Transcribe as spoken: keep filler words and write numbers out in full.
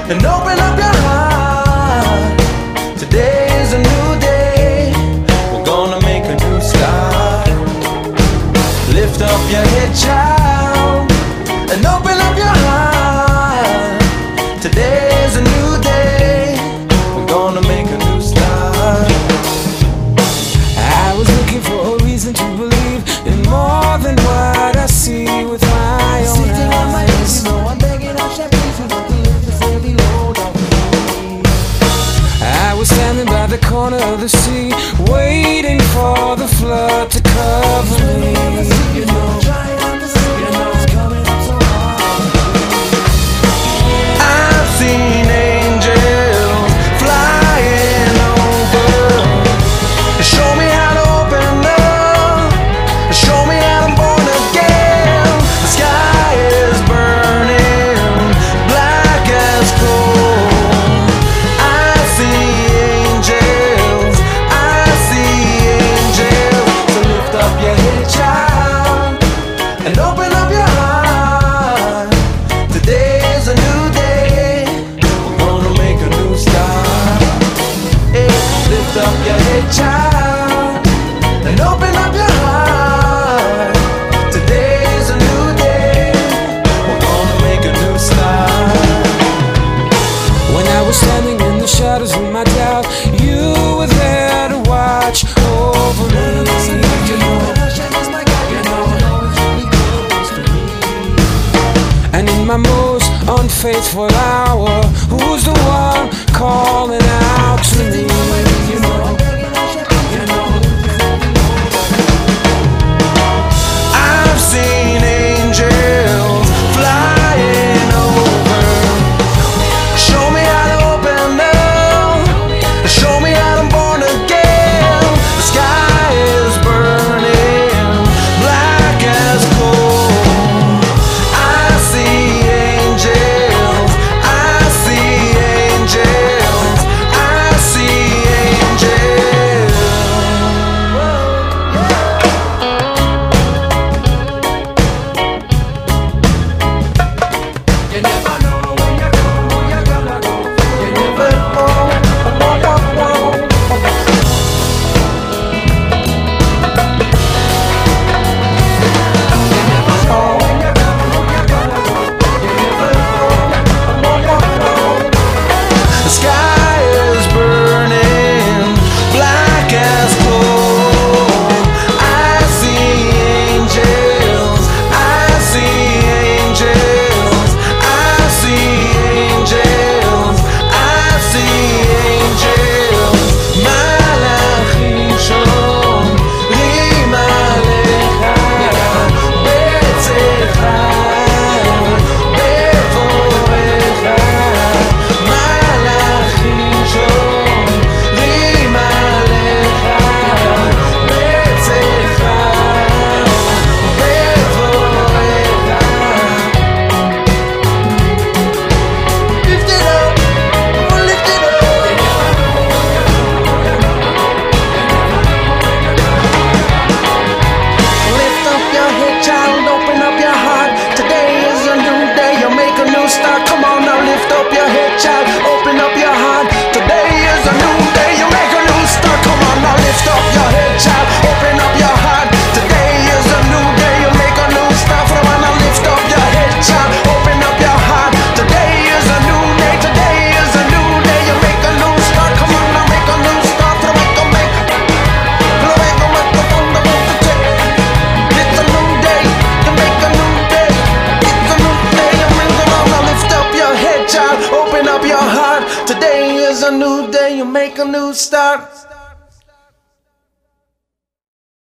and open up your heart. Today is a new day. We're gonna make a new start. Lift up your head, child, and open up your heart. Today is a new day. We're gonna make a new start. I was looking for a reason to believe in more than what I see with my own eyes. I was standing by the corner of the sea, waiting for the flood to cover me. You know, you know it's coming up so hard. I've seen angels flying over. Show me how to open up. Show me how I'm born again. The sky is burning black as coal. I see angels. I see angels. So lift up your head, child, and open up your heart. Today is a new day. We're gonna make a new start. Hey, lift up your head, child, and open up your heart. Today is a new day. We're gonna make a new start. When I was standing in the shadows of my doubt, you were there to watch over me. You know, you know, and in my most unfaithful hour, who's the one calling out to me? You know, you know. I've seen angels flying over. Show me how to open up. Show me how I'm born again. The sky is burning black as coal. I see angels. I see angels. I see angels. You never know when you're gonna, where you're gonna go. You never know. The sky is burning black as coal. I see angels. I see angels. I see angels. I see angels. Malachim shomrim alecha b'tzecha b'vorecha. Malachim shomrim alecha b'tzecha b'vorecha. Lift it up, lift it up. Lift up your head, child, open up your heart. Today is a new day, you make a new start. Come on now, lift up your head, child, open up your heart. Today is a new day, you make a new start. Come on now, lift up your head, child, open up your heart. Today is a new day, you make a new start. Come on now, lift up your head, child, open up your heart. Today is a new day, today is a new day, you make a new start. Come on now, make a new start. Make a make, make a make the phone the move to take. It's a new day, you make a new day. It's a new day, you make a new day. Lift up your head, child, open up your heart. Today is a new day, you make a new start.